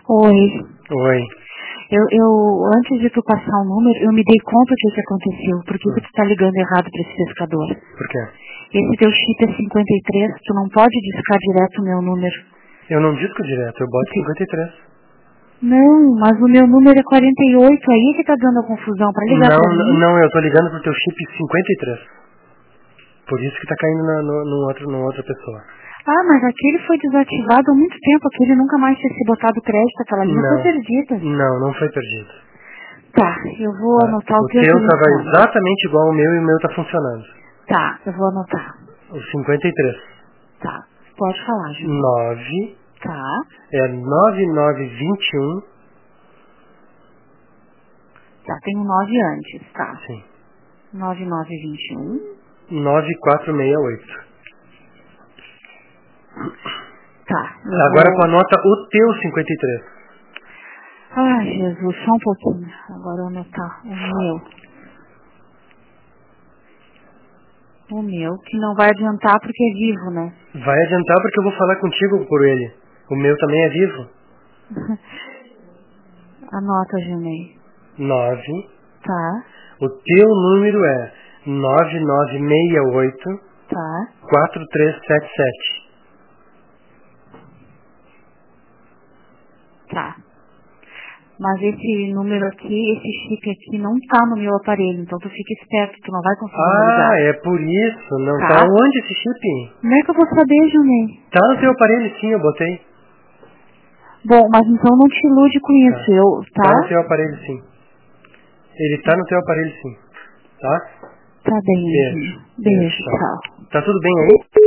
Oi. Oi. Antes de tu passar o número, eu me dei conta do que aconteceu. Por que tu tá ligando errado pra esse pescador? Por quê? Esse teu chip é 53, tu não pode discar direto o meu número. Eu não disco direto, eu boto 53. Não, mas o meu número é 48, aí que tá dando a confusão. Pra ligar pra mim... Não, eu tô ligando pro teu chip 53. Por isso que tá caindo numa outra pessoa. Ah, mas aquele foi desativado há muito tempo, aquele nunca mais tinha se botado crédito, aquela linha foi perdida. Não foi perdido. Tá, eu vou anotar o teu teu tava telefone. exatamente igual ao meu e o meu tá funcionando. Tá, eu vou anotar. O 53. Tá, pode falar, Ju. 9 Tá, é 9921. tá, tem um 9 antes, tá. Sim. 9921. 9468. Tá. Agora tu anota o teu 53. Ai, Jesus, só um pouquinho. Agora eu vou anotar o meu. O meu, que não vai adiantar porque é vivo, né? Vai adiantar porque eu vou falar contigo por ele. O meu também é vivo. Anota, Junei. 9. Tá, O teu número é 9968 tá. 4377. Tá. Mas esse número aqui, esse chip aqui não tá no meu aparelho, então tu fica esperto, tu não vai conseguir me ligar. É por isso. Não Tá. tá onde esse chip? Como é que eu vou saber, Junei? Tá no teu aparelho sim, eu botei. Bom, mas então não te ilude com isso, Tá no tá? teu aparelho sim. Ele tá no teu aparelho sim. Tá? Tá bem, Beijo. Beijo, tchau. Tá tudo bem aí?